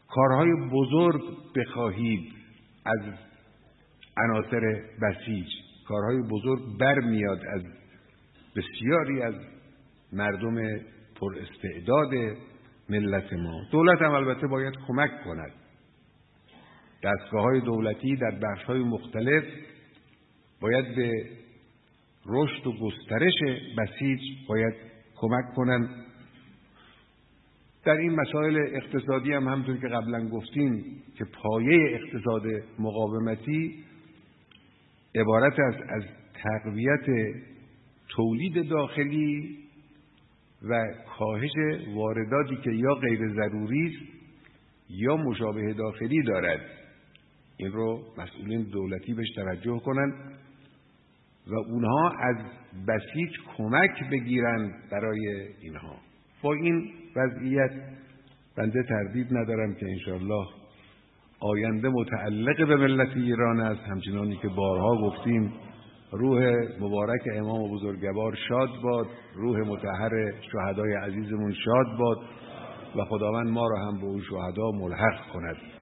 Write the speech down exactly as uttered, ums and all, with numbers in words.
کارهای بزرگ بخواهید از عناصر بسیج، کارهای بزرگ برمیاد از بسیاری از مردم پر استعداد ملت ما. دولت هم البته باید کمک کند. دستگاه‌های دولتی در بخش‌های مختلف باید به رشد و گسترش بسیج باید کمک کنند. در این مسائل اقتصادی هم همونطور که قبلا گفتیم که پایه اقتصاد مقاومتی عبارت است از تقویت تولید داخلی و کاهش وارداتی که یا غیر ضروری است یا مشابه داخلی دارد. این رو مسئولین دولتی بهش توجه کنند و اونها از بسیج کمک بگیرند برای اینها. با این وضعیت بنده تردید ندارم که انشاءالله آینده متعلق به ملت ایران است. همچنانی که بارها گفتیم روح مبارک امام بزرگوار شاد باد، روح مطهر شهدای عزیزمون شاد باد و خداوند ما را هم به اون شهدا ملحق کند.